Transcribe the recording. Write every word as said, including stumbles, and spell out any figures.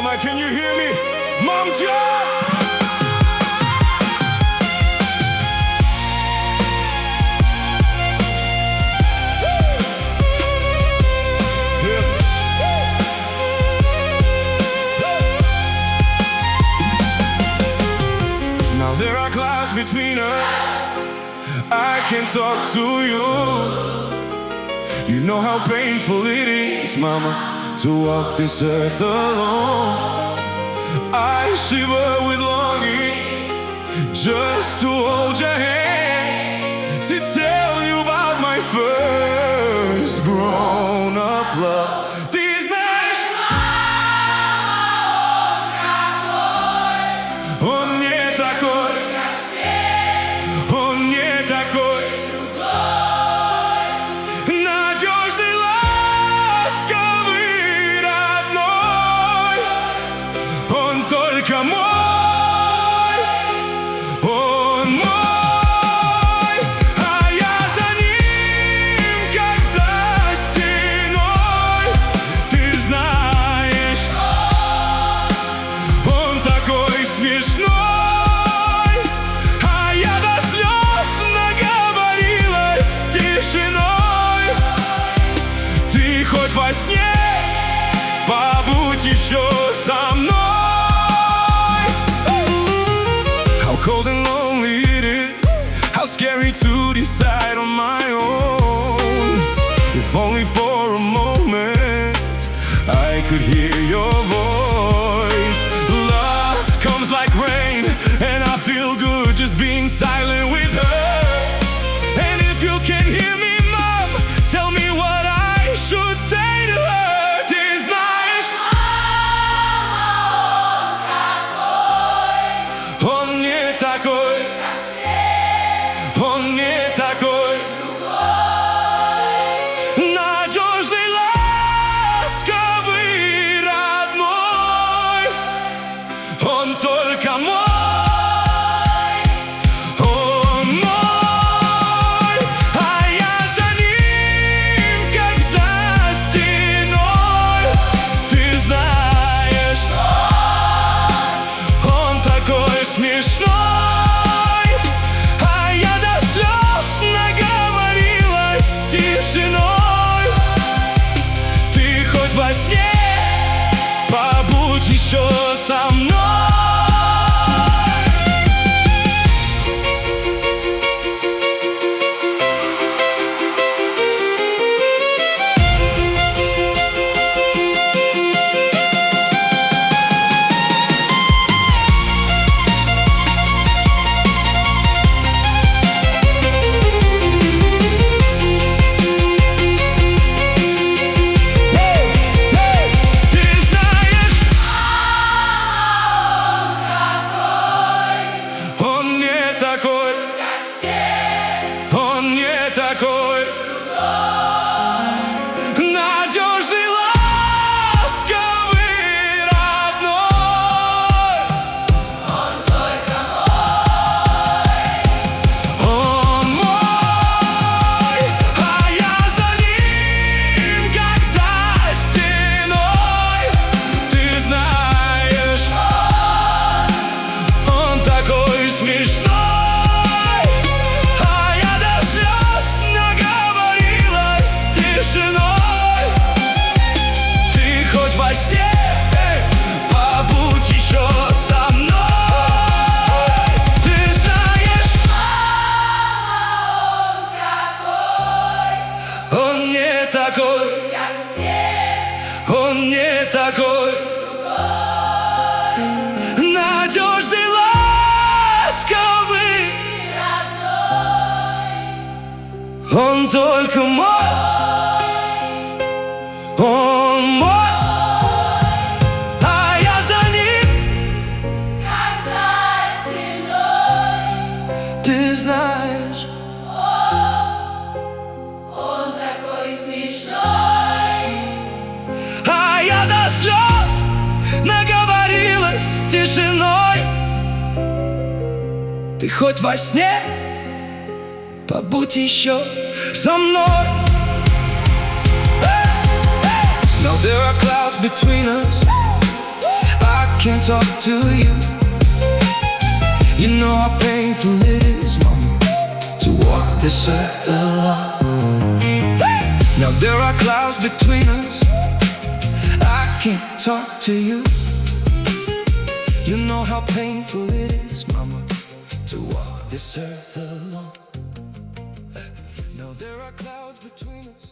Mama, can you hear me? Momcia! Now there are clouds between us, I can talk to you. You know how painful it is, Mama, to walk this earth alone. I shiver with longing just to hold your hands, to tell you about my first grown-up love. Ты знаешь, он не такой, как все, он не такой, другой, надежный, ласковый, родной. Он только мой, он мой, а я за ним, как за стеной. Ты знаешь, он такой смешной, а я до слез наговорилась тишиной. Ты хоть во сне побудь еще со мной. How cold and lonely it is, how scary to decide on my own. If only for a moment I could hear your voice. Love comes like rain, and I feel good just being silent with her. And if you can hear me, Mom, tell me what I should say to her. Ты знаешь, он не такой, как все, он не такой, другой, надежный, ласковый, родной. Он только мой, он мой, а я за ним, как за стеной. Ты знаешь, он такой смешной, а я до слез наговорилась тишиной. Ты хоть во сне побудь еще со мной. Он не такой, как все, он не такой, надежный, ласковый, родной. Он только мой, он мой, а я за ним, как за стеной. Ты знаешь, он такой смешной, а я до слез наговорилась тишиной. Ты хоть во сне побудь еще со мной. Ты знаешь, он не такой, как все, он не такой, надежный, ласковый, родной. Он только мой, он мой, а я за ним, как за стеной. Ты знаешь, он такой смешной, а я до слез наговорилась тишиной. Ты хоть во сне побудь еще со мной. Now there are clouds between us, can't talk to you. You know how painful it is, mama, to walk this earth alone. Now there are clouds between us, I can't talk to you. You know how painful it is, mama, to walk this earth alone. Now there are clouds between us.